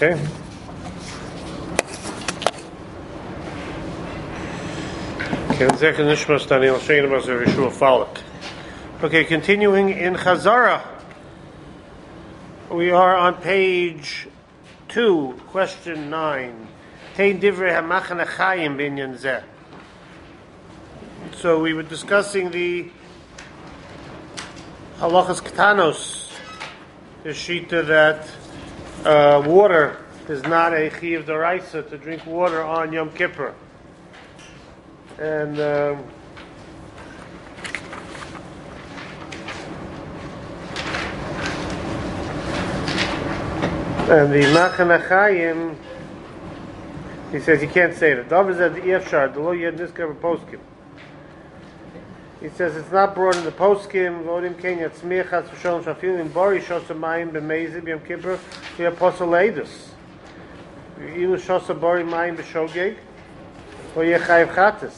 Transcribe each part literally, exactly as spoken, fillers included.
Okay. Okay, continuing in Chazara. We are on page two, question nine. Tein divrei hamachane chayim binyan zeh. So we were discussing the halachas ketanos, the shita that uh, water is not a chiyuv d'oraisa to drink water on Yom Kippur. And um, and the Machane Chayim, he says he can't say that. David said the Efshar, the lo yed niskar poskim. He says it's not brought in the poskim. Vodim kenya tzmiachas v'sholem shafilim bari shosamayim b'meizib Yom Kippur v'apostle leidus. Ilu shosa bari mayim b'shogeg or yechayiv chatas.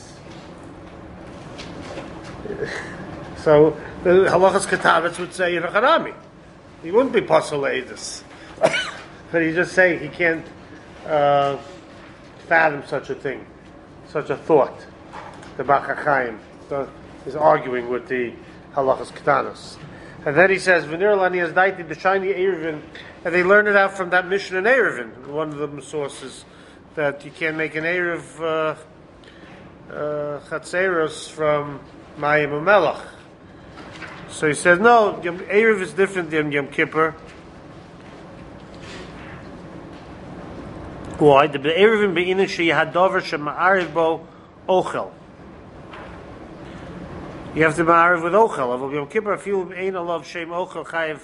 So the halachas ketavis would say Yerachanami. He wouldn't be apostle leidus. But he just say he can't uh, fathom such a thing, such a thought. The Bach HaChaim is arguing with the halachas ketanos, and then he says V'nir lani as daiti b'shayni Eruvin, and they learn it out from that Mishnah in Eruvin, one of the sources, that you can't make an eruv uh, uh, chatzeros from Mayim u'Melach. So he says no, Yom, eruv is different than Yom Kippur. Why? The Eruvin be'inin she'yahadavar she'ma'ariv bo ochel. You have to ma'ariv with ochel. Of Yom Kippur, if you ain't alav shem ochel chayiv.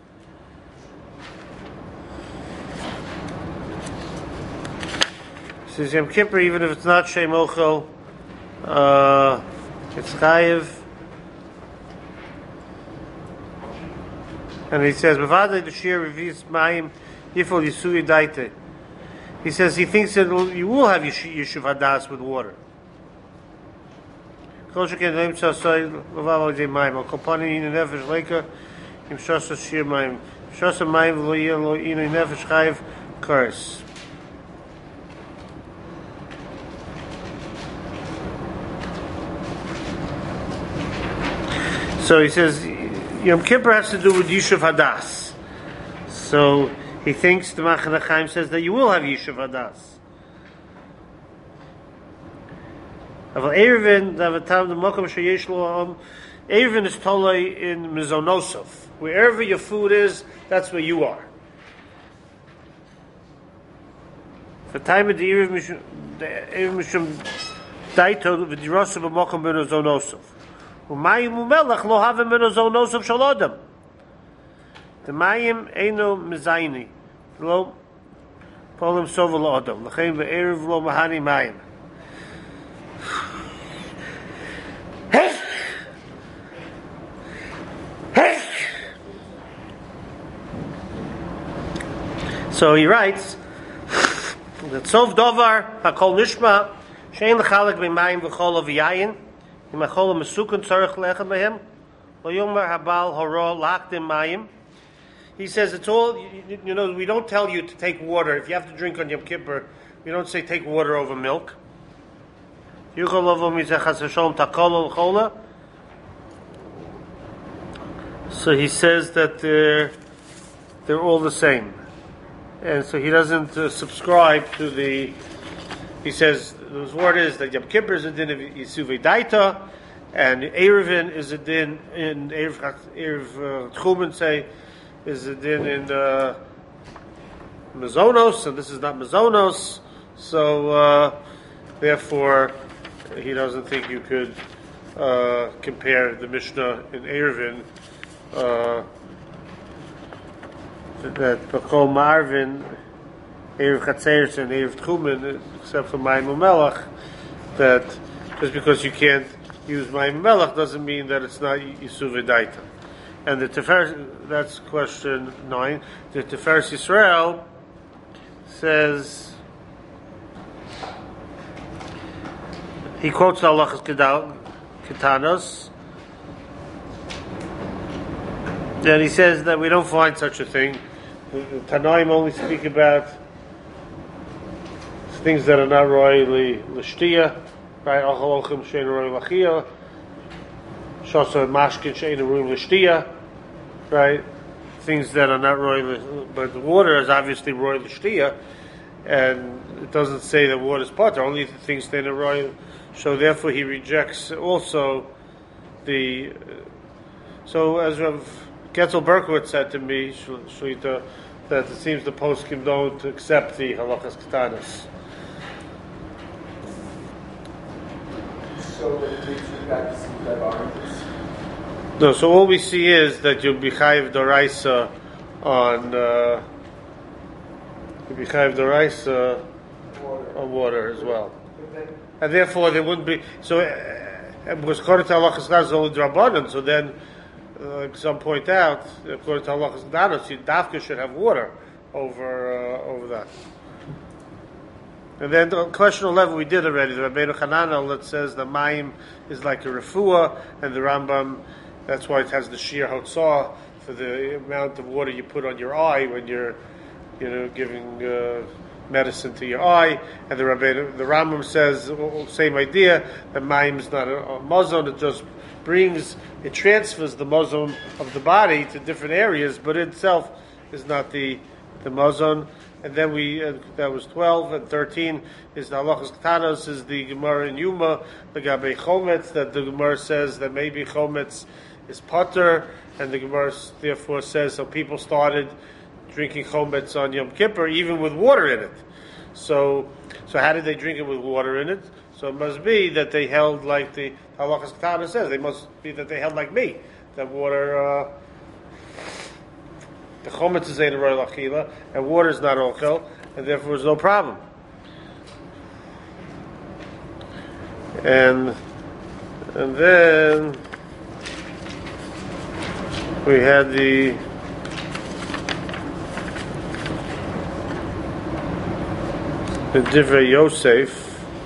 Says Yom Kippur, even if it's not shem ochel, uh, it's chayiv. And he says, "B'vadei d'shir revis ma'im yifol yisui daite." He says he thinks that you will have Yishuv Hadas with water. So he says Yom Kippur has to do with Yishuv Hadas. So he thinks the Machane Chaim says that you will have Yishuv Hadas. Aval Eruvin, Davatam, the Mokom Sheyesh Lo, Eruvin is tolei in Mizonosov. Wherever your food is, that's where you are. The time of the Eruvin, the Eruvin Mishum Daito, the Dirosov Mokom Mizonosov. Umayim Umelach lo have Mizonosov Shalodam. The mayim eino mezayni, lo polim sovel odom. L'chein ve'erev lo mahani mayim. So he writes that Sov Dovar Hakol Nishma Shein L'chalek B'mayim V'chol Avyayin Im Achol Mesukun Tzarech Lechem Behem Lo Yomer Habal Horo Lachtim Mayim. He says it's all, you, you know, we don't tell you to take water. If you have to drink on Yom Kippur, we don't say take water over milk. So he says that they're, they're all the same. And so he doesn't uh, subscribe to the, he says, his word is that Yom Kippur is a din of Yisuvei Daita, and Eruvin is a din in Erev, Erev uh, Tchumen, say, is a din in uh, Mazonos, and this is not Mazonos, so uh, therefore he doesn't think you could uh, compare the Mishnah in Eruvin uh, that Bakol Marvin, Erev Chatzeres, and Erev Tchumen, except for Mayim u'Melach, that just because you can't use Mayim u'Melach doesn't mean that it's not Yisuvei Daita. And the Tiferes, that's question nine. The Tiferes Yisrael says, he quotes the halachas ketanos, and he says that we don't find such a thing. The Tanaim only speak about things that are not royally l'shtia, right? Ochel ochim shein roy lachia, shosa mashkin shein roy l'shtia, right? Things that are not roy, but the water is obviously roy l'shtia, and it doesn't say that water is potter. Only the things that are roy. So therefore, he rejects also the. So as Rav Getzel Berkowitz said to me, Shlita, that it seems the poskim don't accept the halachas ketanas. So it leads you back to some that oranges. No, so all we see is that you'll be chayiv doraisa on uh, you'll be chayiv doraisa on water as well, and therefore there wouldn't be so uh, because according to halachas ketanas only drabanan. So then, uh, like some point out, according to halachas ketanas, you dafka should have water over uh, over that. And then the question eleven we did already. The Rabbeinu Hananel that says the mayim is like a refuah, and the Rambam, that's why it has the shir hotzah for the amount of water you put on your eye when you're, you know, giving uh, medicine to your eye. And the Rabbeinu, the Rambam says well, same idea. The mayim is not a, a mazon; it just brings, it transfers the mazon of the body to different areas, but it itself is not the the mazon. And then we, uh, that was twelve, and thirteen is the halachas ketanos, is the Gemara in Yuma, the Gabe Chometz, that the Gemara says that maybe Chometz is potter, and the Gemara therefore says, so people started drinking Chometz on Yom Kippur, even with water in it. So, so how did they drink it with water in it? So it must be that they held like the halachas ketanos says, they must be that they held like me, that water, uh, the chometz is ein roy lachila, and water is not ochel, and therefore there's no problem. And and then we had the the Divrei Yosef.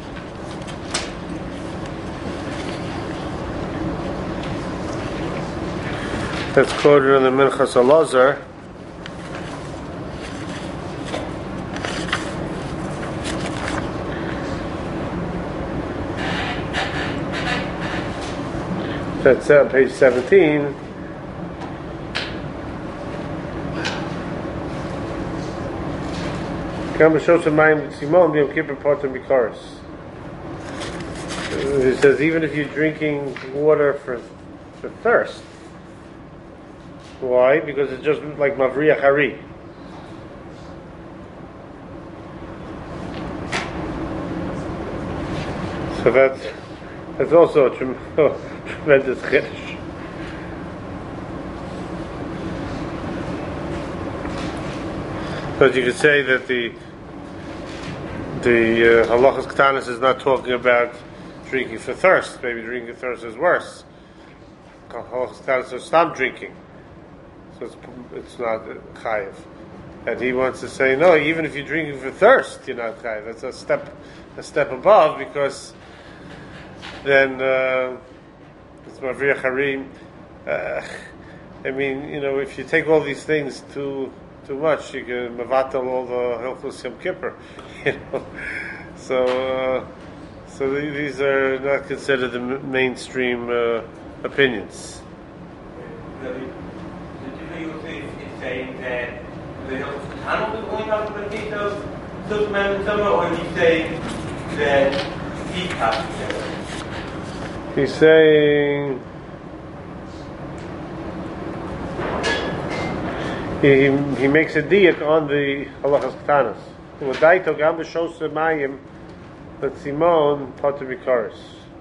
That's quoted in the Minchas Elazar. That's on page seventeen. He says even if you're drinking water for, for thirst. Why? Because it's just like Mavriya Hari. So that's that's also a trem- oh, tremendous chiddush. But you could say that the the uh, halachas ketanas is not talking about drinking for thirst. Maybe drinking for thirst is worse. Halachas ketanas is stop drinking, so it's it's not chayiv. And he wants to say no. Even if you're drinking for thirst, you're not chayiv. That's a step a step above, because then uh, it's Mavriya Harim. Uh, I mean, you know, if you take all these things too too much, you can mavatal all the Hilchos Yom Kippur. You know, so uh, so th- these are not considered the m- mainstream uh, opinions. The Divrei Yosef is saying that the Hilchos Ketanos is only talking about the case of Silverman and Summer, or is he saying that he's talking about it? He's saying he, he makes a diak on the halachas ketanas. Udaito gam b'shos mayim that Simon potter bikaris.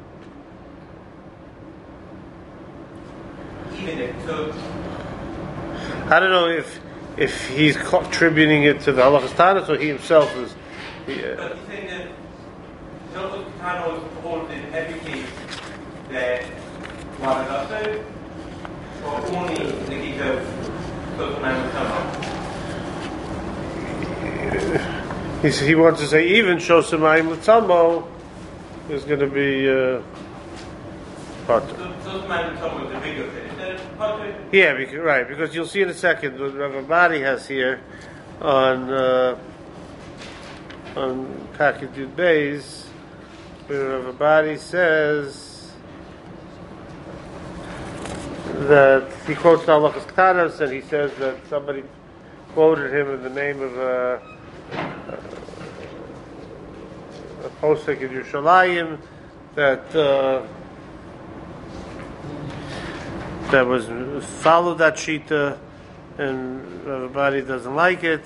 Even if so, I don't know if if he's contributing it to the halachas ketanas or he himself is. He, uh, but he's saying that Hilchos Ketanos holds in every case that one another, or only in the case of Silverman and Summer. He's, he wants to say even Shosamayim L'Tzamo is going to be uh, potter. Silverman and Summer is the bigger thing. Is that potter? Yeah, because, right, because you'll see in a second what Rav Abadi has here on uh, on Packet Yud Beis, where everybody says that he quotes the Halachas Ktanos, and he says that somebody quoted him in the name of a, a posek in Yerushalayim that uh, that was followed that shita, and everybody doesn't like it.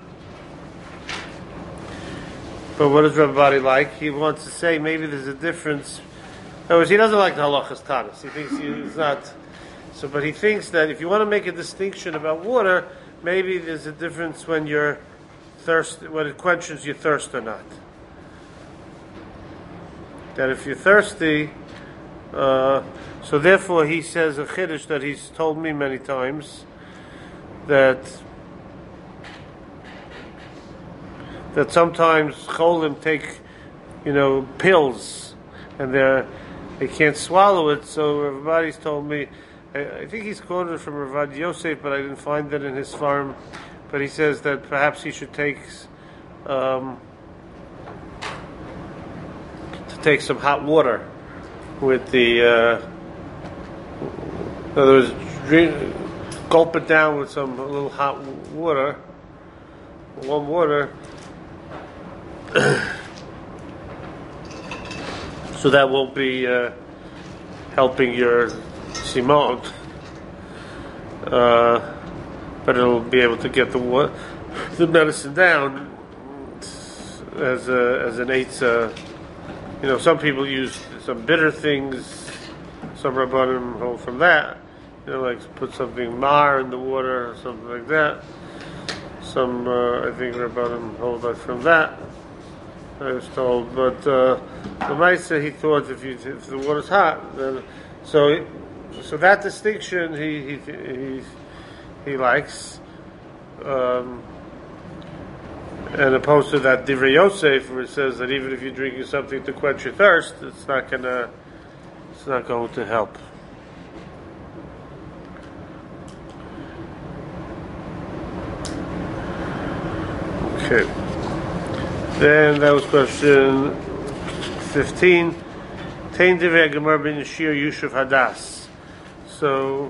But what does everybody like? He wants to say maybe there's a difference. In other words, he doesn't like the halachas tanis. He thinks he's not. So, but he thinks that if you want to make a distinction about water, maybe there's a difference when you're thirst, when it quenches your thirst or not. That if you're thirsty, uh, so therefore he says a chiddush that he's told me many times, that that sometimes cholim take, you know, pills, and they they can't swallow it. So everybody's told me. I, I think he's quoted from Ravad Yosef, but I didn't find that in his farm. But he says that perhaps he should take um, to take some hot water with the. Uh, in other words, drink, gulp it down with some a little hot water, warm water. So that won't be uh, helping your simon, uh, but it'll be able to get the wa- the medicine down as a, as an eitzah. You know, some people use some bitter things. Some rabbanim hold from that. You know, like put something mar in the water or something like that. Some, uh, I think, rabbanim hold that from that. I was told, but uh, the Maisa, he thought if you if the water's hot, then so so that distinction he he he, he likes, um, and opposed to that Divrei Yosef, where it says that even if you're drinking something to quench your thirst, it's not gonna it's not going to help. Okay. Then that was question fifteen. Tein Divrei Gemara ben Yashir Yushav Hadas. So,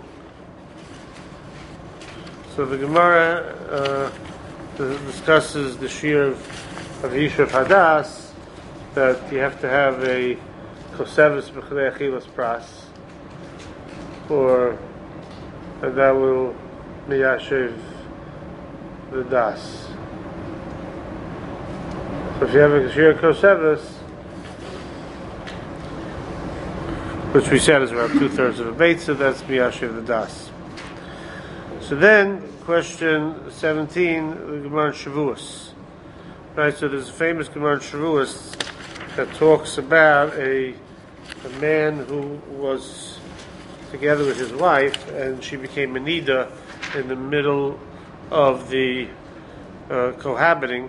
so the Gemara uh, discusses the shir of, of Yushav Hadas, that you have to have a kosevis b'chnei achilas pras, or and that will miyashiv the das. So if you have a shir kosevis, which we said is about two thirds of a beit, so that's miyashiv the das. So then, question seventeen, the Gemara in Shavuos. Right, so there's a famous Gemara in Shavuos that talks about a a man who was together with his wife, and she became a nida in the middle of the uh, cohabiting.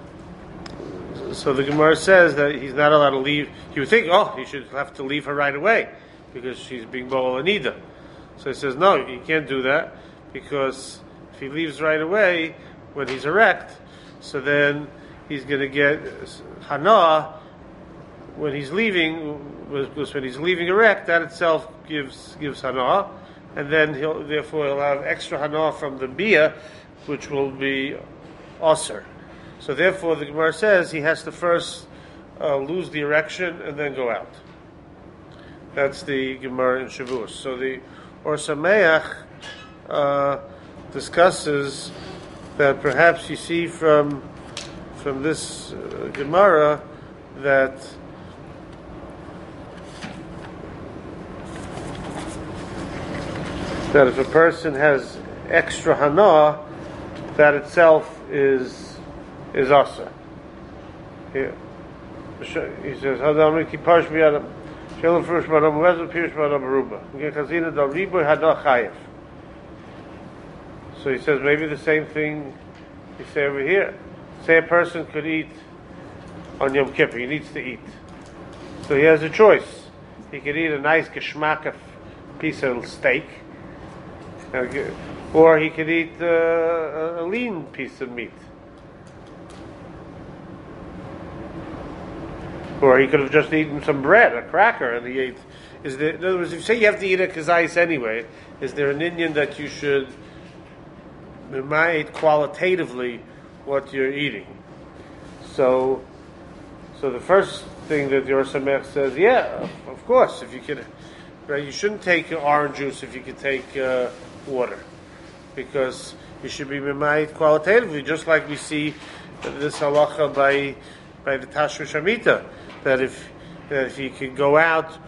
So the Gemara says that he's not allowed to leave. He would think, oh, he should have to leave her right away because she's being Bo'ol Anida. So he says, no, you can't do that, because if he leaves right away when he's erect, so then he's going to get Hana when he's leaving, because when he's leaving erect, that itself gives gives Hana, and then he'll therefore he'll have extra Hana from the Bia, which will be Osir. So therefore, the Gemara says he has to first uh, lose the erection and then go out. That's the Gemara in Shavuos. So the Or Sameach uh, discusses that perhaps you see from from this uh, Gemara that that if a person has extra Hana, that itself is is asa. Here. He says, Hadam ki parsh biyadam. Shalom frush badam wezel pirsh badam aruba. Again, chazina da riboy hada chayev. So he says maybe the same thing you say over here. Say a person could eat on Yom Kippur. He needs to eat. So he has a choice. He could eat a nice geschmack piece of steak, or he could eat uh, a lean piece of meat. Or he could have just eaten some bread, a cracker, and he ate. Is there, in other words, if you say you have to eat a kazais anyway, is there an Indian that you should might qualitatively what you're eating? So, so the first thing that your Samech says, yeah, of course, if you could, right, you shouldn't take orange juice if you could take uh, water, because you should be might qualitatively, just like we see this halacha by by the Tashmish Amita, that if that if you could go out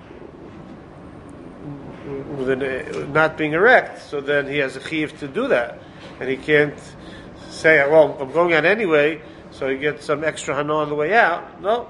with an, not being erect, so then he has a chiyuv to do that, and he can't say, well, I'm going out anyway, so he gets some extra hana on the way out. No.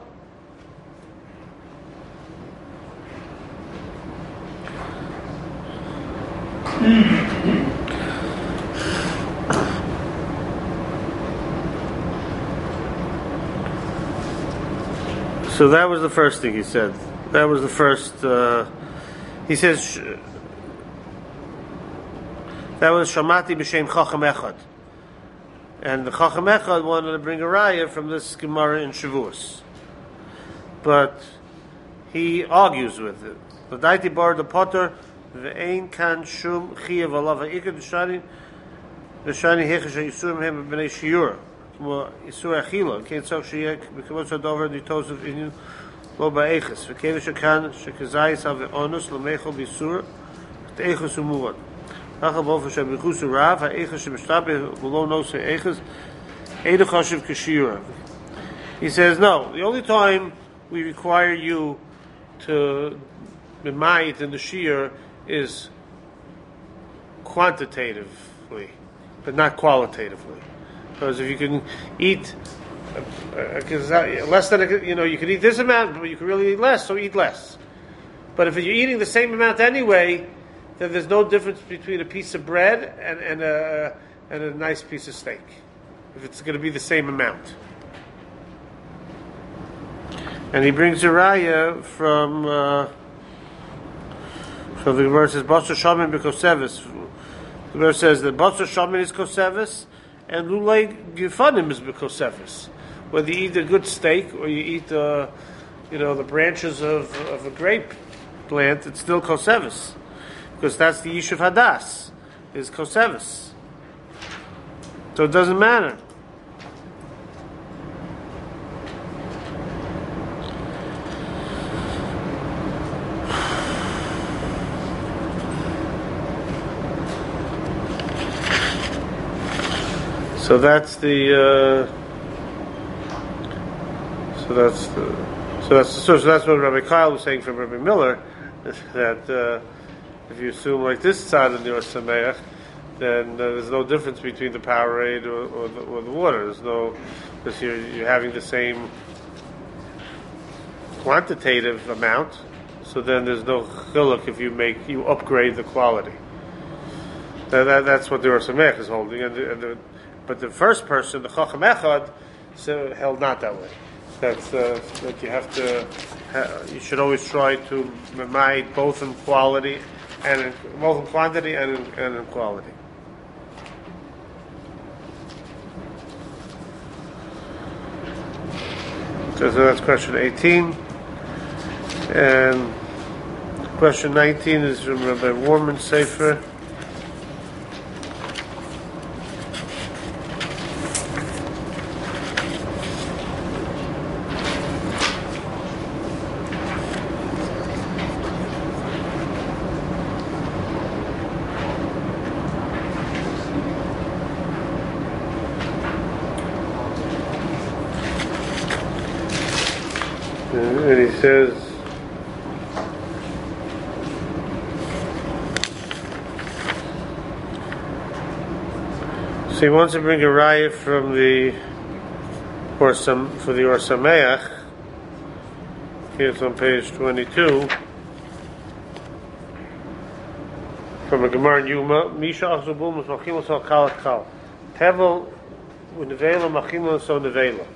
So that was the first thing he said. That was the first. Uh, he says that was Shamati b'shem Chacham Echad, and the Chacham Echad wanted to bring a raya from this Gemara in Shavuos, but he argues with it. The Daiti bar the Potter ve'ein kan shum chiyav alav ha'ikad d'shani d'shani hechesh ha'yisurim hem b'nei shiura. Isur achila, can't talk shiyek because of over the toes of Indian lo ba'eches. V'keva shekan shekazayis have onus l'mechol b'isur t'eches umuad. Nachal bofa shebichus rav ha'eches shebishtabe below nos ha'eches edu chashiv k'shira. He says no. The only time we require you to be ma'it in the shir is quantitatively, but not qualitatively. Because if you can eat uh, less than a, you know, you can eat this amount, but you can really eat less, so eat less. But if you're eating the same amount anyway, then there's no difference between a piece of bread and, and a and a nice piece of steak. If it's going to be the same amount. And he brings a raya from uh, from the verse says Basar Shamin b'Kosevis. The verse says that Basar Shamin is Kosevis. And lulei gifanim is b'kosefis. Whether you eat a good steak or you eat, uh, you know, the branches of of a grape plant, it's still kosefis, because that's the yishuv hadas is kosefis. So it doesn't matter. So that's the. Uh, so that's the. So that's so, so that's what Rabbi Kyle was saying from Rabbi Miller, that uh, if you assume like this side of the Or Sameach, then uh, there's no difference between the Powerade or, or, the, or the water. There's no, because you're you're having the same quantitative amount. So then there's no chiluk if you make you upgrade the quality. That, that, that's what the Or Sameach is holding, and the, and the But the first person, the Chacham Echad, so held not that way. That's uh, that you have to. Ha- you should always try to memite both in quality and in, both in quantity and in, and in quality. So, so that's question eighteen, and question nineteen is from Rabbi Warman Sefer. And he says, so he wants to bring a raya from the or some for the Or Sameach. Here's on page twenty-two from a Gemara in Yuma. Misha Achzubum is Machimus al Kalat Kal. Tevel u'nevela Machimus so nevela.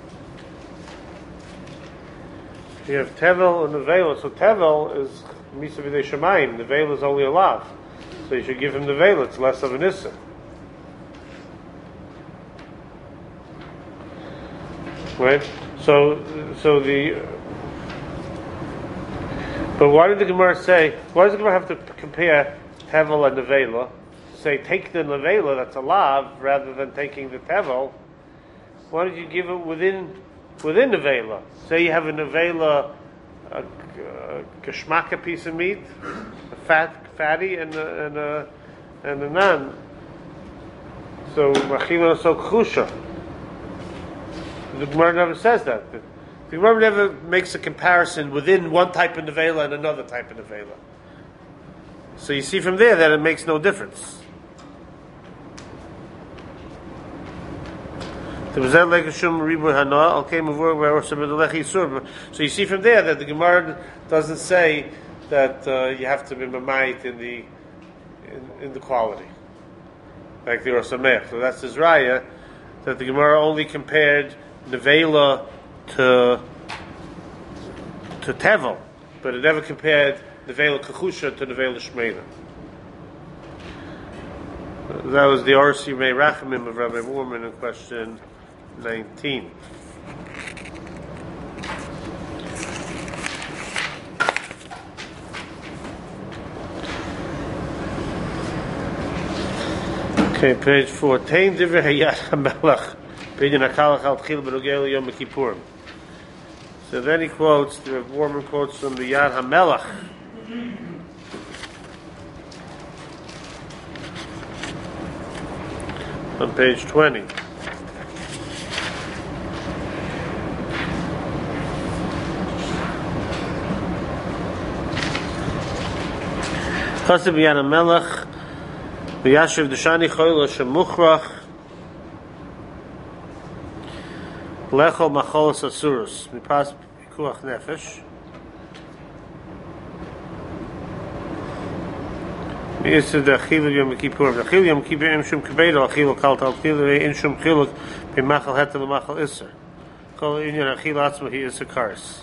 You have Tevel and Nevela. So Tevel is Misa B'dei Shemayim. Nevela is only a lav. So you should give him Nevela. It's less of an issa. Right? So, so the But why did the Gemara say? Why does the Gemara have to compare tevel and nevela? Say take the nevela that's a lav rather than taking the tevel. Why don't you give it within within nevela? Say you have a nevela, a, a geschmacka piece of meat, a fat fatty, and a, and a and a nan. So machila so chusha. The Gemara never says that. The Gemara never makes a comparison within one type of nevela and another type of nevela. So you see from there that it makes no difference. So you see from there that the Gemara doesn't say that uh, you have to be mamait in the in, in the quality, like the Rosamech. So that's his raya that the Gemara only compared nevela to to tevel, but it never compared nevela kachusha to nevela shmeina. That was the Orsi Mei Rachamim of Rabbi Woolman in question nineteen. Okay, page fourteen. Divrei Hayat HaMelech. Pidyon HaKalach Al Tchil B'Rogel Yom Kippurim. So then he quotes, the Warman quotes from the Yad HaMelech. On page twenty. Chassid Yad HaMelech V'yashiv Deshani Choyla Shemuchrach Lechol Macholos Asurus Mipas Pikuach Nefesh Mi'isad Achilu Yom Kippur Achilu Yom Kippur Im Shum Kebedo Achilu Kal Tal Achilu Im Shum Chiluk B'machal Hetel B'machal Isser Kol Inyan Achilu Atzma Hi Isser Karis.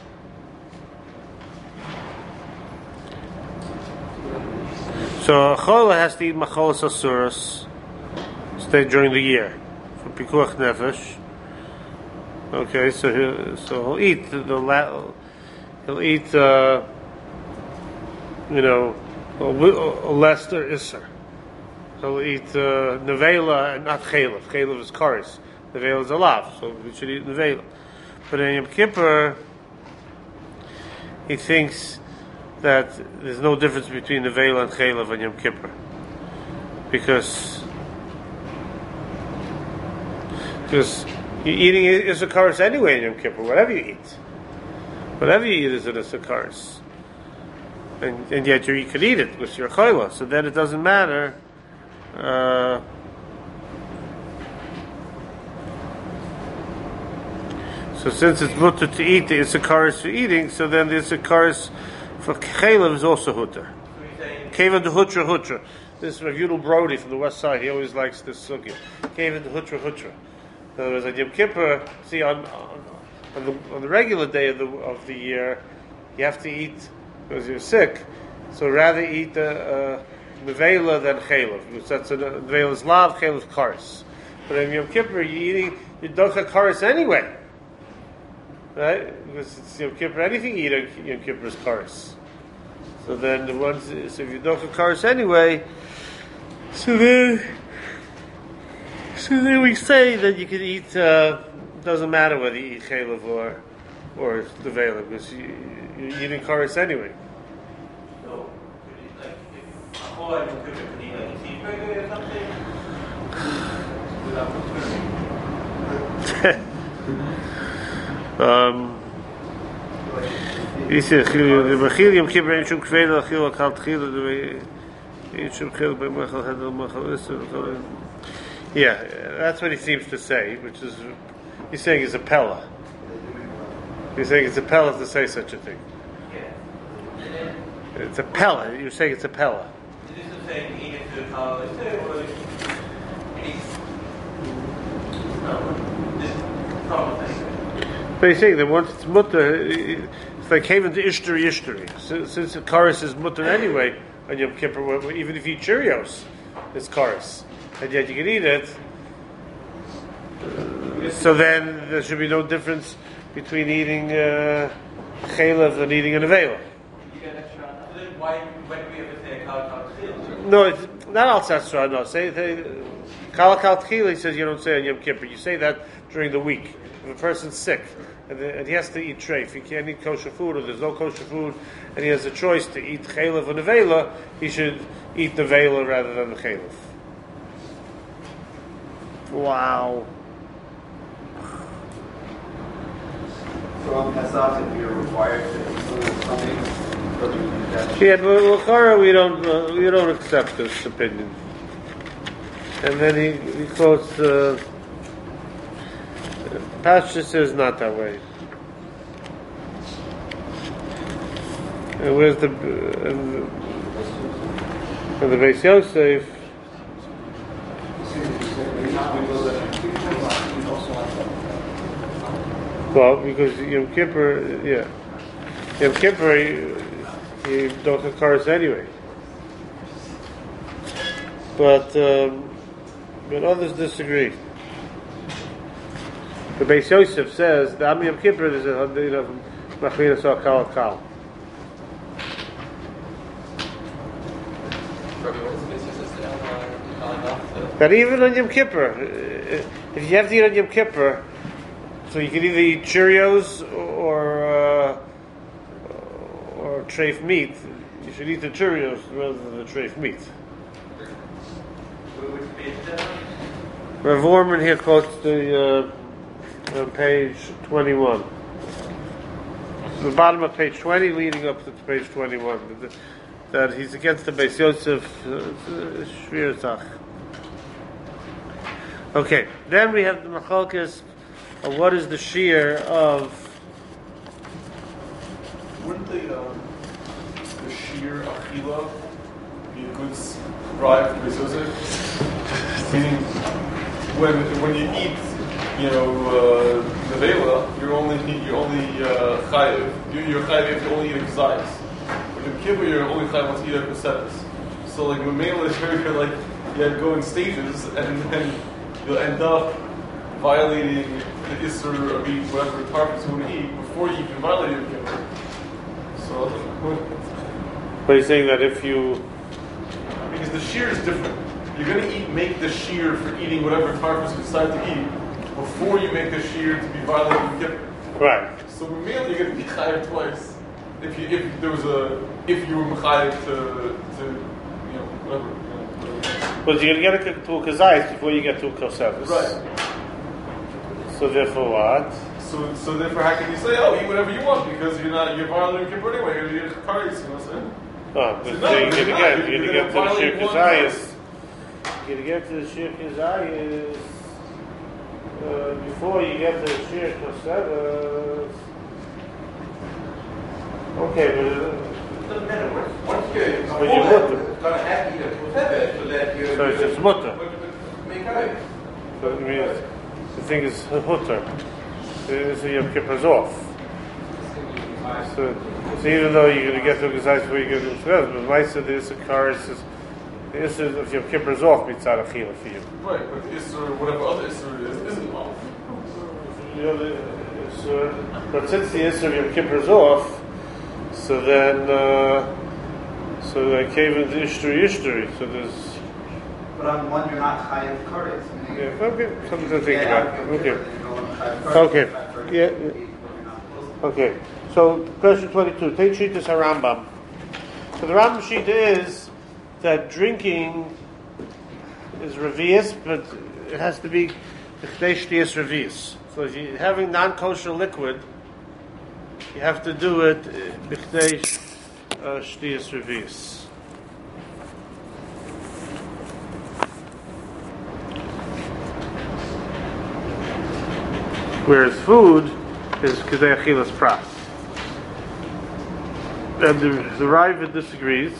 So a chola has to eat macholos asuras stay during the year for pikuach nefesh. Okay, so he'll, so he'll eat the, the he'll eat uh, you know a, a Lester Isser. He'll eat uh, nevela and not chaylev. Chaylev is karis. Nevela is a lav, so we should eat nevela. But in Yom Kippur, he thinks that there's no difference between nevela and chaylev on Yom Kippur, because because you're eating is a kares anyway in Yom Kippur. Whatever you eat, whatever you eat is a kares, and and yet you could eat it with your chayla. So then it doesn't matter. Uh, so since it's mutter to eat, the isakaris for eating. So then the isakaris for chaylev is also hutter. Keva de hutra hutra. This is Rav Yudel Brody from the west side. He always likes this sugya. Keva de hutra hutra. In other words, on Yom Kippur, see on on, on, the, on the regular day of the of the year, you have to eat because you're sick. So rather eat the uh, nevela than chaylev. Because that's a nevela is lav, chaylev is kares. But in Yom Kippur, you're eating your docha kares anyway. Right? Because it's Yom Kippur, anything you eat on Yom Kippur is kares. So then the ones, so if you don't have kares anyway, so then, so then we say that you can eat, uh, doesn't matter whether you eat chaylev or, or the vela, because you, you're eating kares anyway. So, like, if a whole lot of Yom Kippur could eat like a cheeseburger or something, without Um, he said, "Bechil Yom Kippur ain't shum kveil achil akal tchil ain't shum kveil b'machal hadol machal iser." Yeah, that's what he seems to say, which is he's saying it's a pella. He's saying it's a pella to say such a thing. yeah. It's a pella. You're saying it's a pella. This is saying eat it to the collar, or eat. No, this common thing. But he's saying that once it's mutter, it's like having to ishtari ishtari. Since, since the kares is mutter anyway on Yom Kippur, even if you eat Cheerios, it's kares, and yet you can eat it. So then there should be no difference between eating uh, chaylev and eating a nevela. why, when do we ever say a kal kal tchil? No, it's not al sasra. No, say say kal kal tchil. He says you don't say on Yom Kippur. You say that during the week. If a person's sick and, the, and he has to eat treif, he can't eat kosher food, or there's no kosher food, and he has a choice to eat chaylev or nevela, he should eat the vela rather than the chaylev. Wow. So on Pesach, if you're required to include something, but you do that. Yeah, but L'chara, we don't uh, we don't accept this opinion. And then he, he quotes uh, Pasha says not that way. And where's the and the, and the Beis Yosef? Well, because Yom Kippur, yeah, Yom Kippur, you, you don't have cars anyway. But um, but others disagree. The Beis Yosef says the Am Yom Kippur is a you know Machlinas or Kal Kal. That even on Yom Kippur, if you have to eat on Yom Kippur, so you can either eat Cheerios or uh, or treif meat. You should eat the Cheerios rather than the treif meat. Rav Orman here quotes the uh, on page twenty-one, the bottom of page twenty, leading up to page twenty-one, that, that he's against the Beis Yosef Shvir Zach. Okay, then we have the machlokes of what is the shear of. Wouldn't the, um, the shear achila be a good bribe for Beis Yosef? Meaning, when when you eat, you know, uh, nevela, you're only you only uh, chayiv. You, you're chayiv if you only eat a kazayis. When you kibbutz, you're only chayiv once you eat a kasetas. So like memela is very good. Like you have to go in stages, and then you'll end up violating the isser of eating whatever targets you want to eat before you even violate your kibbutz. So, But he's saying that if you because the shear is different. You're going to eat, make the shear for eating whatever targets you decide to eat before you make the shear to be violating your kibbutz. right, So mainly you're going to be chayav twice. If you if there was a if you were chayav to to you know whatever. You know, whatever. but you're gonna get to a kazayis before you get to a kosevis. Right. So therefore, what? So so therefore, how can you say, oh, eat whatever you want because you're not you're violating your kibbutz anyway? You're you're chayav, you know what I'm saying? Oh, but No, so you're you're gonna not. get You're you're gonna gonna get to the violate shir one kazayis. You're gonna get to the shir kazayis uh, before you get to the shir kosevis. Okay, but. Uh, Doesn't matter. Once, once you're But you mutter. it's going to have to eat a kusebe so that you're. So it's just mutter. Make out. So it means the thing is hutter. So Yom Kippur's off. So, so even though you're going to get to Gezayis before you get to Gezayis, but Maisa, the Issa Karis is, the Issa of Yom Kippur's off, Mitzad Achila for you. Right, but the isser, whatever other isser is, isn't off. You know, the Issa, but since the Issa of Yom Kippur's off, so then, uh, so I came into Ishtri Ishtri, so there's. But on one, you're not chayav kares. Yeah, okay, something to think about. Okay. Okay. Yeah. Okay. So question twenty-two. Take Shittas HaRambam. So the Rambam Shita is that drinking is revius, but it has to be b'chdei shtiyas revius. So if you're having non-kosher liquid, you have to do it b'chdei shtiyas revius. Whereas food is Kedei Achilas Pras. And the, the Raiva disagrees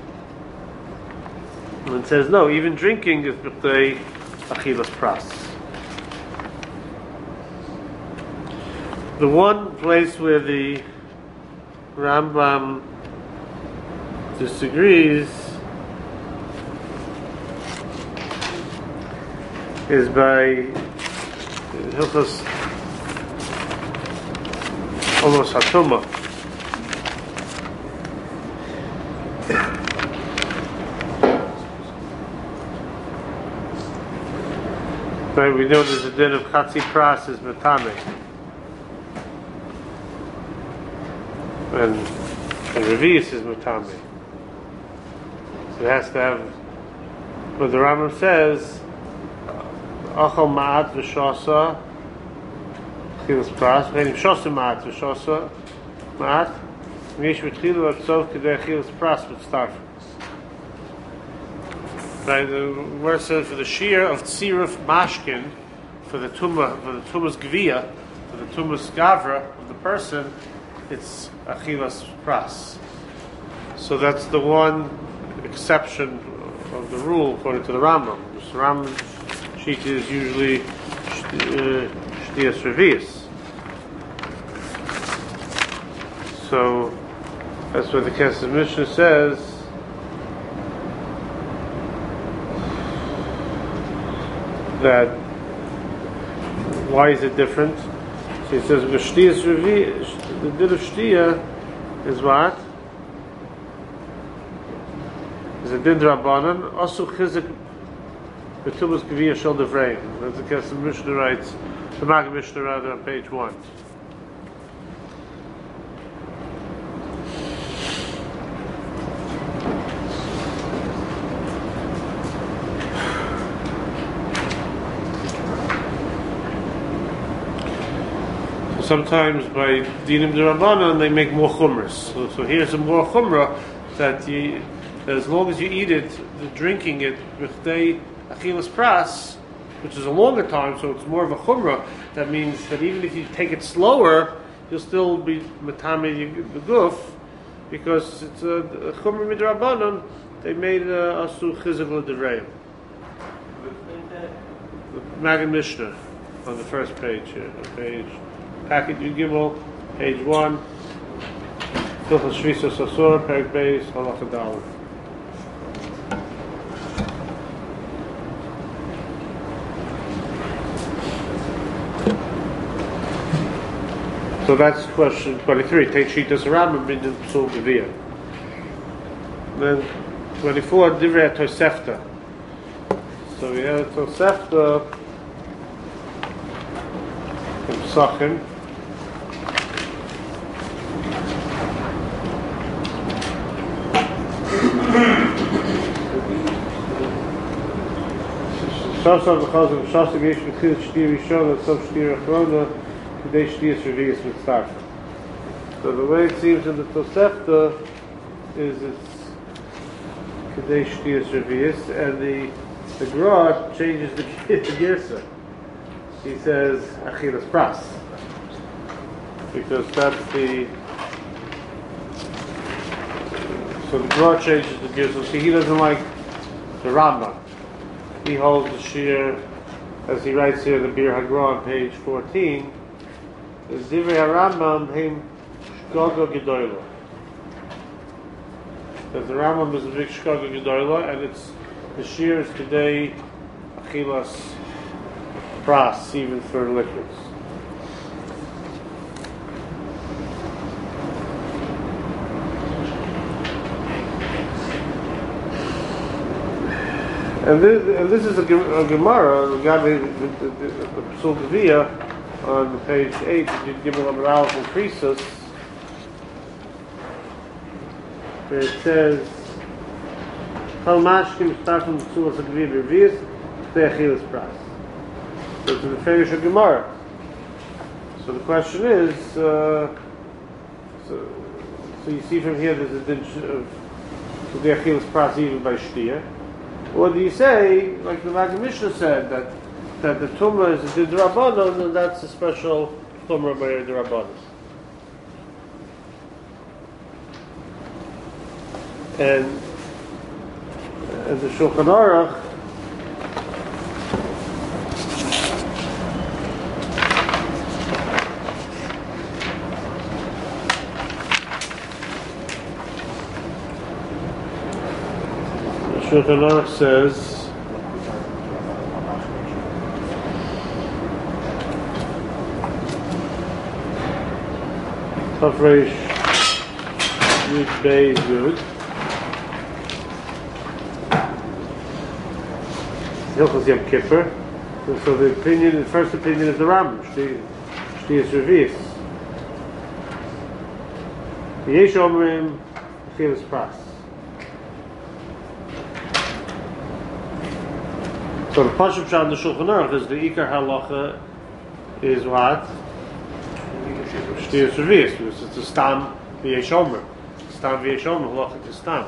and says, no, even drinking is Kedei Achilas Pras. The one place where the Rambam disagrees is by Hilchos almost Hatuma. Right, we know there's a din of chatzi pras is metame, and and revius is metame. So it has to have. But the Rambam says, achal ma'at v'shasa chilas pras, v'enim shasa ma'at v'shasa ma'at, v'yesh v'tchilu atzov k'dei chilas pras v'tztarfus. Right, the word says for the shear of tziruf mashkin, for the tumah, for the tumah's gvia, for the tumah's gavra of the person, it's achilas pras. So that's the one exception of the rule according to the Rambam. The Rambam sheet is usually shtiyas revius. So that's what the Kesef Mishnah says. That why is it different? So he says v'shtiyas revius. The din of shtiya is what? Is a din drabanan also chizik b'tumas gviyah shel devrein. That's the Kesef Mishnah writes, the Maggid Mishnah rather on page one. Sometimes by dinim d'Rabbanan they make more chumras. So, so here's a more chumrah that, you, that as long as you eat it, the drinking it, b'chdei achilas pras, which is a longer time, so it's more of a chumrah. That means that even if you take it slower, you'll still be metame the guf, because it's a, a chumrah midrabanan. They made a asu chizuk l'devrayim. The Maggid Mishnah on the first page here, page. Packet Yud Gimel, page one. Hilchos Shvisa Sasor, Perek Beis, Halacha Daled. So that's question twenty-three. Take Shitas Rambam in the Psul Geviyah. Then twenty-four. Divrei Tosefta. So we have Tosefta from Sachin. Shasa v'chazim shasa geish v'chil shtir rishon and some shtir achrona k'dei shtir shvius mitzarfa. So the way it seems in the Tosefta is it's k'dei shtir shvius, and the the Gra changes the, the girsa. He says achilas pras, because that's the. So the Gra changes the girsa. See, he doesn't like the Rambam. He holds the shear, as he writes here, the Bir Hagra on page fourteen, is Divrei HaRambam Heim Shkoga Gedoyla. That the Rambam is a big Shkoga Gedoyla, and it's the shear is today Achilas Pras, even for liquids. And this, and this is a, a Gemara, regarding the, the, the, the Psul Geviyah on page eight, Yud Gimel Amud Aleph and Krisus, where it says, Chal Mashkim Startum Psul Geviyah B'Revius Te'achilas Pras. So it's in the Ferish of Gemara. So the question is, uh, so, so you see from here there's a din of Te'achilas Pras even by Shtia. Or do you say, like the Maggid Mishnah said, that that the tumah is a d'Rabbanan, and that's a special tumah by the d'Rabbanan? And and the Shulchan Aruch Shulchan Aruch says Tafresh Yud Beis Yud Hilchos Yom Kippur So, so the opinion, the first opinion is the Rambam. Shti is Revius. Yesh Omrim Achilas Pras. So the Pashup Shah in the Shulchan Aruch is the Ikar Halacha is what? Shti is Revius, because it's a Stam Yesh Omrim. Stam Yesh Omrim Halacha is Stam.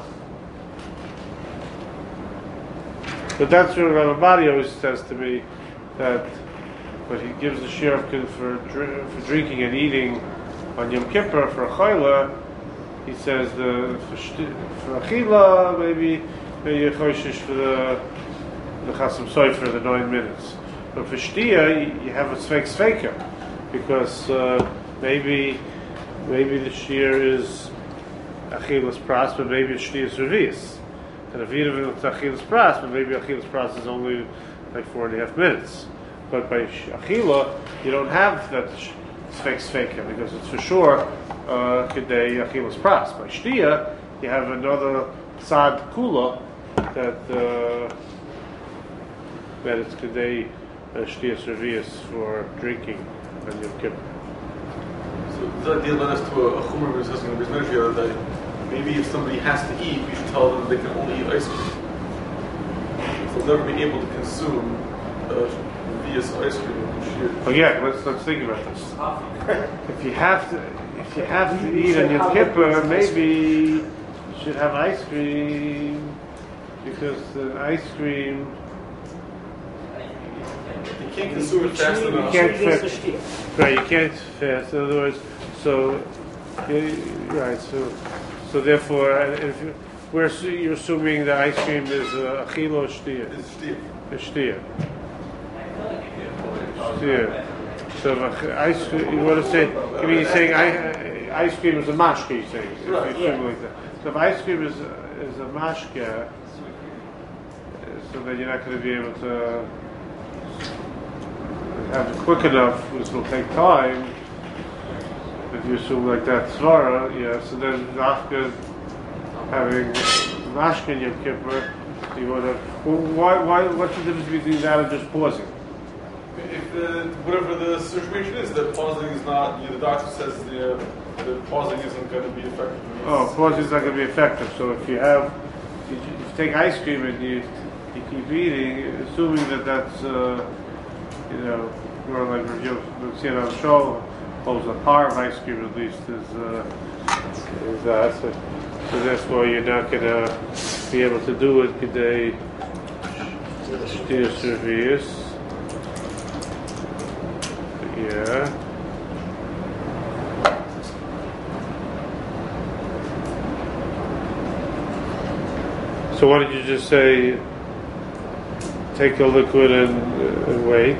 But that's what Rabbi Bari always says to me, that when he gives the share of for, for drinking and eating on Yom Kippur for a chayla, he says the for, for achila maybe maybe a choishish for the the chasam soy for the nine minutes, but for shtia you have a tzveik tzveika, because uh, maybe maybe the shear is achilas pras, but maybe it's shtia revius. And if even it's achilas pras, but maybe achilas pras is only like four and a half minutes. But by achila, you don't have that tzveik tzveika, because it's for sure kedei uh, achilas pras. By shtia, you have another tzad kula that uh, that it's kedei uh, shtia servius for drinking on Yom Kippur. So does that deal led us to a, a chumrah we were discussing in the other day? Maybe if somebody has to eat, we should tell them they can only eat ice cream. So they'll never be able to consume uh, via ice cream. Oh yeah, let's let's think about this. If you have to, if you have to eat on Yom Kippur, maybe you should have ice cream, because the ice cream you can't consume it fast enough. You can't fast. Right, you can't fast. In other words, so right, so. So therefore, if you, we're you're assuming the ice cream is a achilo or shtia. It's shtia. It's shtia. Shtia. So if ice cream, you want to say? I mean, you're saying ice cream is a mashke. You're saying, right? If you yeah. Like that. So if ice cream is a, is a mashke, so then you're not going to be able to have it quick enough, which will take time. If you assume like that svara, yeah, so then after having mashke in Yom Kippur, you want to, well, why, why, what's the difference between that and just pausing? If the, whatever the situation is, that pausing is not, you know, the doctor says the, uh, the pausing isn't going to be effective. Oh, pausing is not going to be effective, so if you have, if you, if you take ice cream and you, you keep eating, assuming that that's, uh, you know, more like we've seen on the show, a par of ice cream at least is, uh, is that. So, so therefore you're not going to be able to do it today. Shtia servius. Yeah. So why don't you just say, take the liquid and, uh, and wait?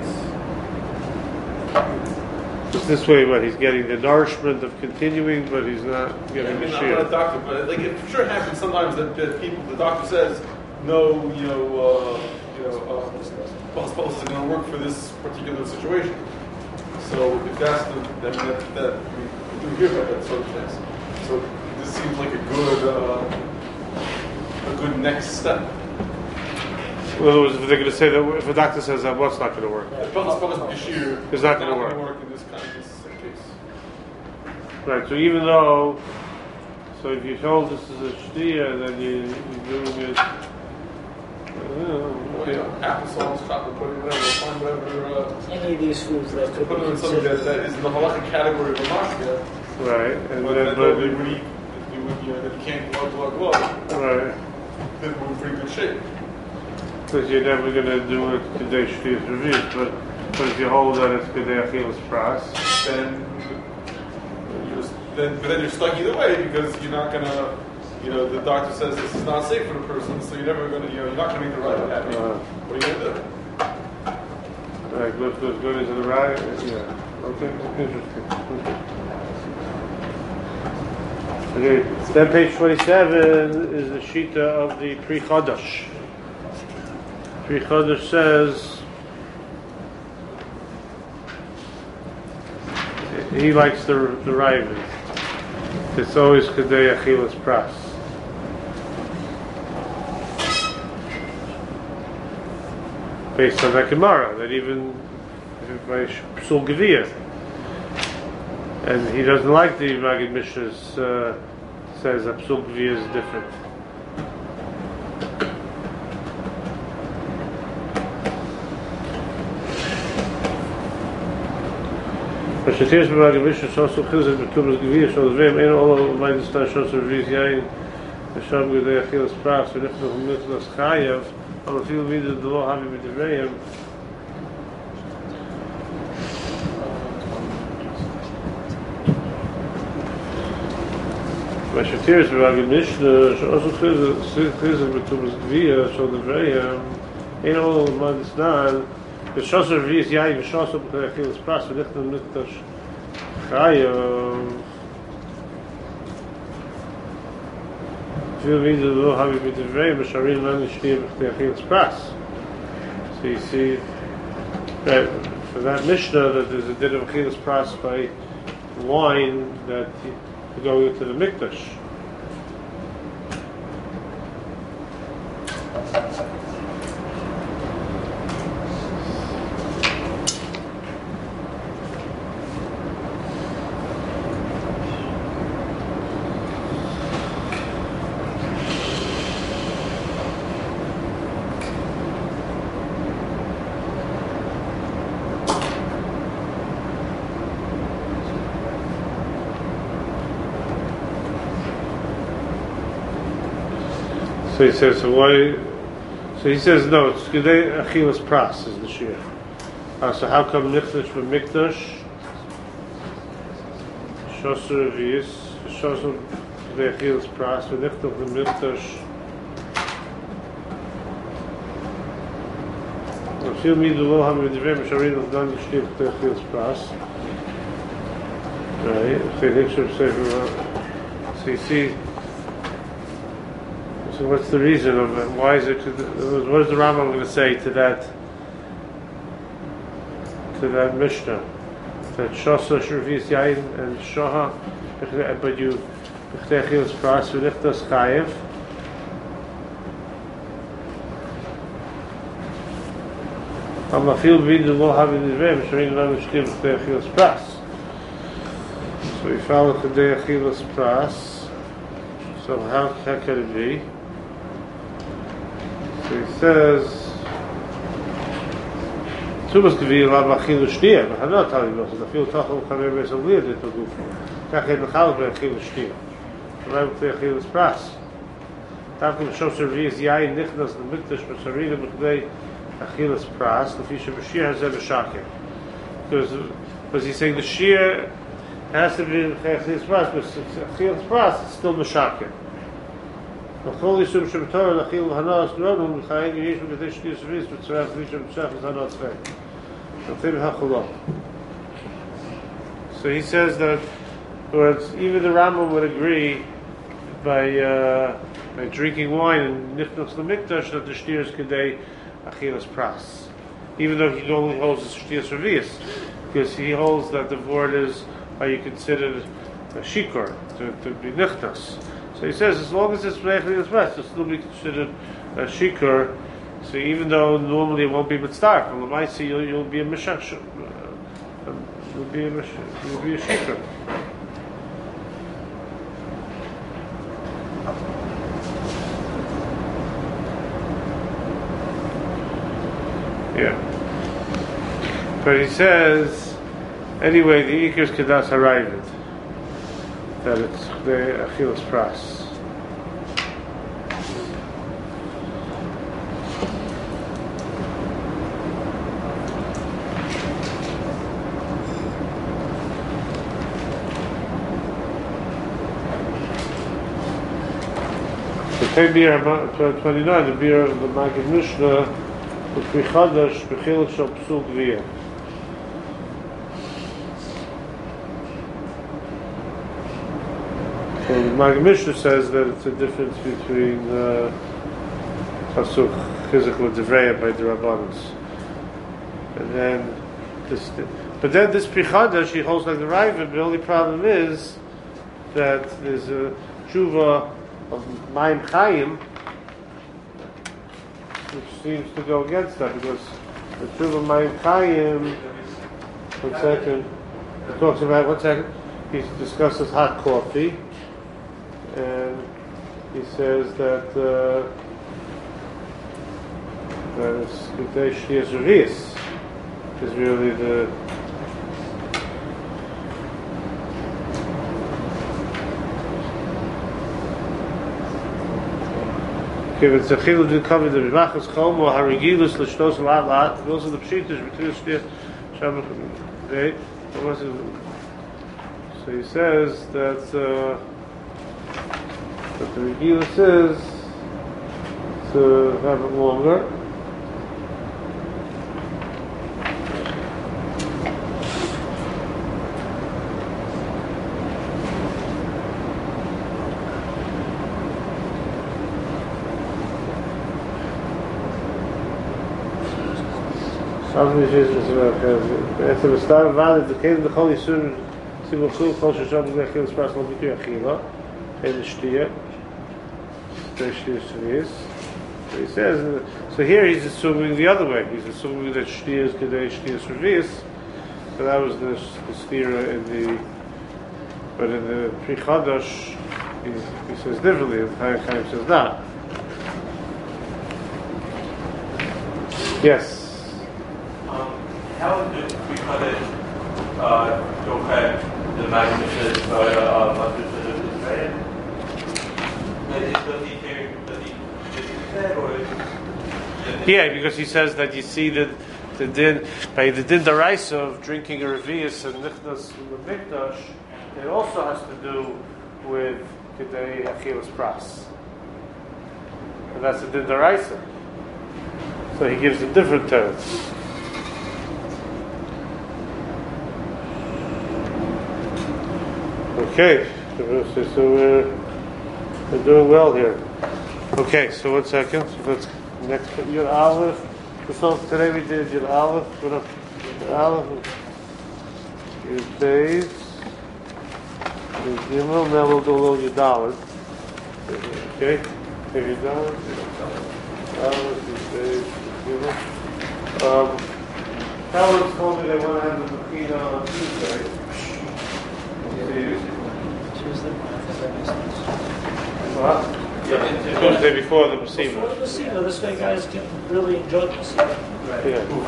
This way, what he's getting the nourishment of continuing, but he's not getting yeah, I mean, the I'm shear. not a doctor, but like it sure happens sometimes that, that people, the doctor says, no, you know, uh, you know, uh, Bosbos isn't going to work for this particular situation. So if that's the, that, that, that we, we do hear about that sort of things. So this seems like a good, uh, a good next step. In other words, if they're going to say that, if a doctor says that, what's not going to work? It's not going to work. work in this kind of this case. Right. So even though, so if you told this is a shtia, then you, you're doing it. Oh, okay. Yeah, applesauce, chocolate pudding, whatever, find whatever. Uh, Any of these foods that could put be them in something that, considered. that is in the halachic category of a mashka. Right. And But then, that but, we would eat, you would, you know, that you can't glug, glug, glug. right. Then we're in pretty good shape. Because you're never going to do it today shtias reviewed, but but if you hold that it's kedei achilas pras, Then you're just, then, but then you're stuck either way because you're not gonna, you know, the doctor says this is not safe for the person, so you're never gonna, you know, you're not gonna make the right habit. Uh, What are you gonna do? like lift those goodies to the right. Yeah. Okay. Interesting. Okay. Then page twenty-seven is the shita of the Pri Chodesh. Pri Chodesh says he likes the the Raven. It's always kedei achilas pras. based on that Gemara, that even by Psul Geviyah. And he doesn't like the Maggid Mishnah's uh, says that Psul Geviyah is different. Sheteres b'Maggid Mishnah shosu chizuk b'tumas Geviyah shol zveim ein olo l'maydistan shosu reviz yayin v'sham g'dei achilas pras v'nichnu h'mitzlas chayav al afil midah d'lo havi b'divreyim. Sheteres b'Maggid Mishnah shosu chizuk b'tumas Geviyah shol zveim ein olo l'maydistan v'shosu reviz yayin v'shosu b'dei achilas pras v'nichnu h'mitzlas chayav. So you see that for that Mishnah that there's a din of achilas pras by wine that you go into the mikdash. So he says, so why? So he says, no, it's Gedei Achilas Pras is the Shir. Uh, so how come Nichtash b'Mikdash? Shosur Revius, Shosur Gedei Achilas Pras, v'Nichtash b'Mikdash. Fil midu lo ha-midivim, Sharin al-Dan Yishtiv Gedei Achilas Pras. Right, so you see, so what's the reason of it? Why is it? What is the Rambam going to say to that? To that Mishnah, that Shosa Shurvis Yain and Shoha, but you B'Chteichilas Pras v'Nichtas Chayev. Amafil b'Vidu lo havin nivem Sharin lo nishtiv B'Chteichilas Pras. So we found B'Chtei Achilas Pras. So how, how can it be? So he says, Tumas Geviyah la b'achilu shtiyah, v'hanot haligos, and afil tachol chaver be'esal liyad eto gufo. Kachet b'chal b'achilu shtiyah. V'ray b'achilu pras. Tavkim shosur v'yiz yayin nichnas l'mikdash b'sarina b'chdei achilas pras, l'fisha b'shir hazeh b'shakeh. Because, because he's saying the shir has to be achilas pras, but achilas pras is still b'shakeh. וכל יישום שבתור להכיל הנוס גרונום לחיים יש בגדי שתי סביס בצרף וישם בצרף את הנוס חיים. נותן החולו. So he says that words, even the Rambam would agree by, uh, by drinking wine and nichnos l'mikdash that the shtir is kedei achilas pras. Even though he only holds the shtir servius, because he holds that the word is, are you considered a shikor, to, to be nichnos. So he says, as long as it's Achilas Pras, it'll still be considered a shikar. So even though normally it won't be mitzvah, from the Maisi you'll, you'll be a mishach, uh, you'll be a mishach, you'll be a shikar. Yeah. But he says, anyway, the Iker's Kedas Harayvid, that it's the Achilas Pras. So take beer twenty-nine, the beer of the Maggid Mishnah, the Pri Chadash, B'chilat Shal Psul Geviyah. So the Maggid Mishnah says that it's a difference between Pasuk Chizuk L'Divreya by the Rabbanos, and then this. But then this Pri Chadash, he holds like the Ravid. The only problem is that there's a tshuva of Maim Chaim, which seems to go against that, because the Tshuva Mayim Chayim, one second, he talks about, one second, he discusses hot coffee, and he says that uh, that is Shtias Revius is really the Okay, it's a chilul to cover the b'machas chom or harigilus l'shtos lat lat. Those are the pshitas between shtir shabbat. Okay, what was it? So he says that uh, that the regilus is to have it longer. It's a star valid the case of the holy soon civil soul culture shop the kills personal between achila and the shtia shtia is so he says so here he's assuming the other way he's assuming that shtia is kedei shtia service so that was the the stira in the but in the Pri Chadash he, he says differently the Chaim Chaim says that yes. How is it because it don't have the magnitude of Israel? Does he care? Does he say or? Yeah, because he says that you see that the din by the din daraisa of drinking a revius and nichnas in the mikdash, it also has to do with kedei achilas pras, and that's the din daraisa. So he gives a different terms. Okay, so we're, we're doing well here. Okay, so one second. So let's next Yud Aleph. So today we did Yud Aleph. Yud Aleph. Yud Beis. Yud Gimel. Now we'll do a little Yud Aleph. Okay. Yud Aleph. Aleph. Yud Beis. Yud Gimel. Um, Talents told me they want to have the Mechina on Tuesday. What? Yeah, Tuesday before the Messina. Before the Messina, this way guys can really enjoy the Messina. Right. Yeah. And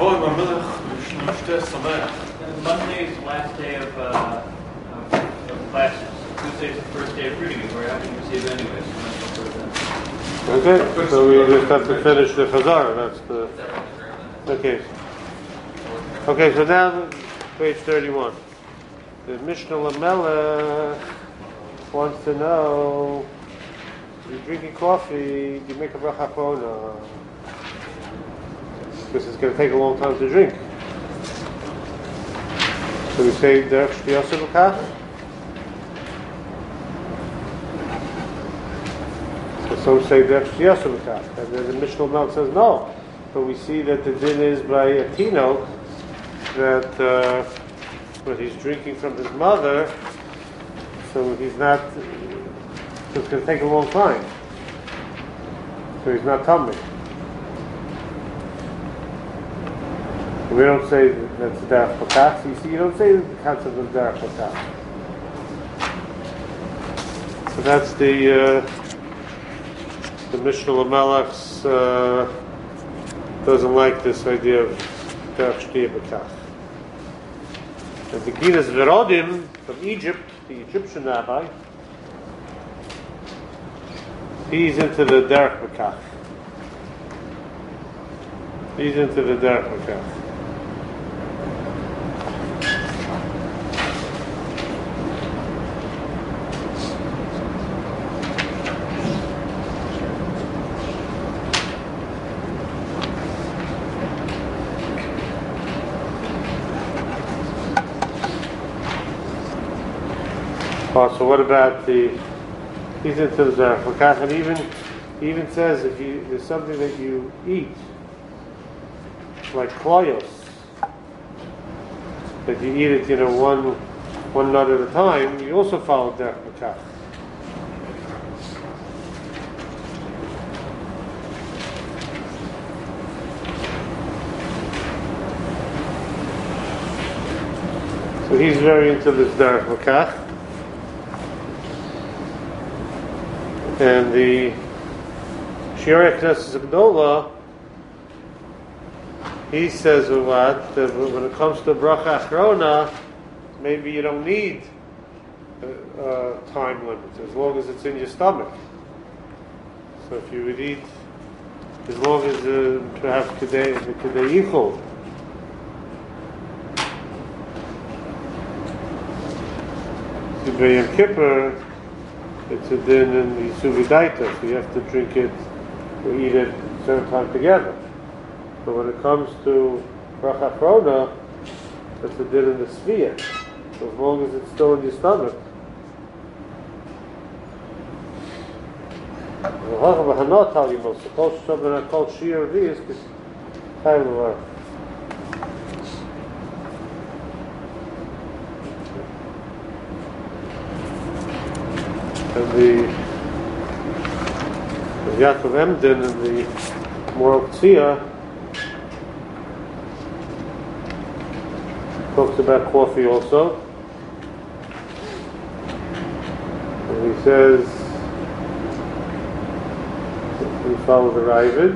Monday's the last day of, uh, of, of classes. Tuesday's the first day of reading. We're having to receive anyways. So okay, so we just have to finish the Chazar. That's the. Okay. Okay, so now page thirty-one. The Mishnah Lamelech wants to know, you're drinking coffee, you make a bracha achrona, because it's going to take a long time to drink. So we say derech shtiyasa b'kach. So some say derech shtiyasa b'kach, and then the Mishnah Lamelech says no. But we see that the din is by a tino that. Uh, But he's drinking from his mother, so he's not. So it's going to take a long time. So he's not tummy. We don't say that's derech patach. You see, you don't say the concept of derech patach. So that's the uh, the Mishnah Lamelech's uh, doesn't like this idea of derech shtiyah patach. And the Ginas Verodim from Egypt, the Egyptian rabbi, he's into the derech b'kach. He's into the derech b'kach. Oh, so what about the? He's into the derech b'kach, and even he even says if you there's something that you eat, like kloyos, that you eat it, you know, one one nut at a time, you also follow derech b'kach. So he's very into this Derech Makach. And the Shiurei Knesset Gdola, he says a lot that when it comes to Bracha Achrona, maybe you don't need a, a time limit as long as it's in your stomach. So if you would eat, as long as uh, perhaps Kedei Yichol. By Yom Kippur, it's a din in the Suvidaita, so you have to drink it or eat it a certain time together. But when it comes to Bracha Achrona, it's a din in the Sviyah. So as long as it's still in your stomach. And the, the Yaakov Emden and the Moral Tzia talks about coffee also. And he says we follow the Ravid.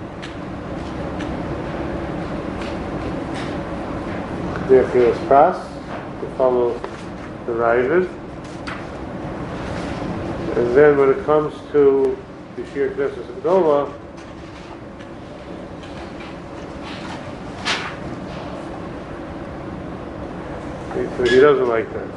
The Achilas Pras, we follow the Ravid. And then when it comes to the Shiurei Knesset Gdola, he, he doesn't like that.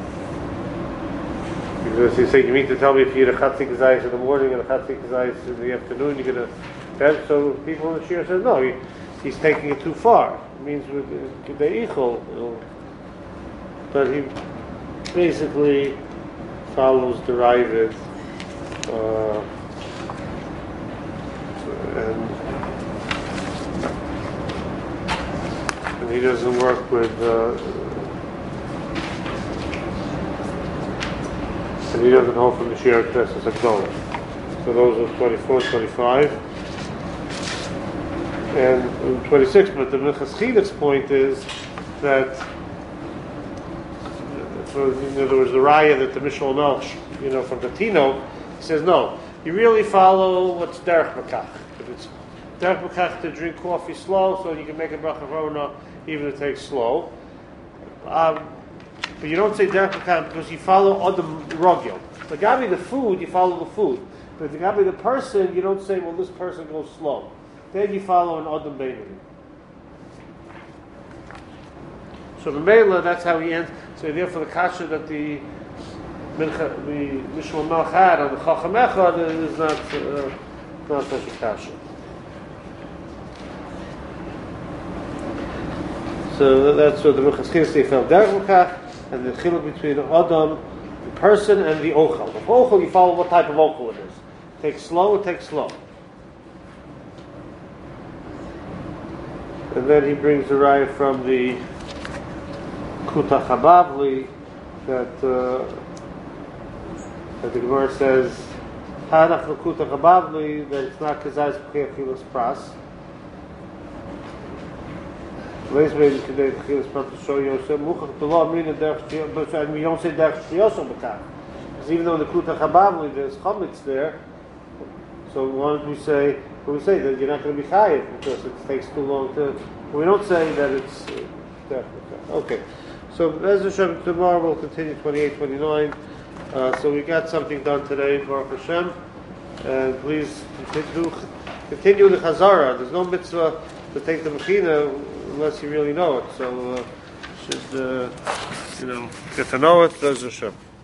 Because he's saying, you mean to tell me if you eat a Chatzik Zayis in the morning and a Chatzik Zayis in the afternoon, you're going to... That, so people in the Shiur said, no, he, he's taking it too far. It means with Kedei Yichol, you know, but he basically follows the Ravid, uh, and, and he doesn't work with, uh, and he doesn't hold from the Shiurei Knesset Gdola. So those are twenty-four, twenty-five, and twenty-six. But the Minchas Chiduk's point is that, so in other words, the raya that the Mishal Melch, you know, from the Tino, he says, no, you really follow what's Derech Makach. If it's Derech Makach to drink coffee slow, so you can make a Bracha Achrona even if it takes slow. Um, but you don't say Derech Makach because you follow Adam Rogel. The Gabi, the food, you follow the food. But the Gabi, the person, you don't say, well, this person goes slow. Then you follow an Adam Beinoni. So the Mela, that's how he ends. So therefore, the kasha that the Mincha, the Mishal Melch had on the Chacham Echad is not uh, not such a kasha. So that's what the Minchas Chiduk they felt Derech Makach, and the chiluk between the Adam, the person, and the Ochel. The Ochel, you follow what type of Ochel it is. Take slow, take slow. And then he brings the raya from the Kuta Chabavli that uh, that the Gemara says Hanach Kuta Chabavli that it's not Kazais B'Chilas Pras. Let's maybe today B'Chilas Pras to show you. So Muchach B'Lo Amina Derech, but we don't say Derech Shliyoso B'Kach, because even though in the Kuta Chabavli there's chametz there, so why don't we say? Well, we say that you're not going to be chayiv because it takes too long to. We don't say that it's uh, Derech Makach. Okay. So, Bez Hashem, tomorrow we'll continue twenty-eight, twenty-nine. Uh, so we got something done today, Baruch Hashem. And please continue, continue the Chazara. There's no mitzvah to take the Mechina unless you really know it. So, uh, should, uh, you know, get to know it, Bez Hashem.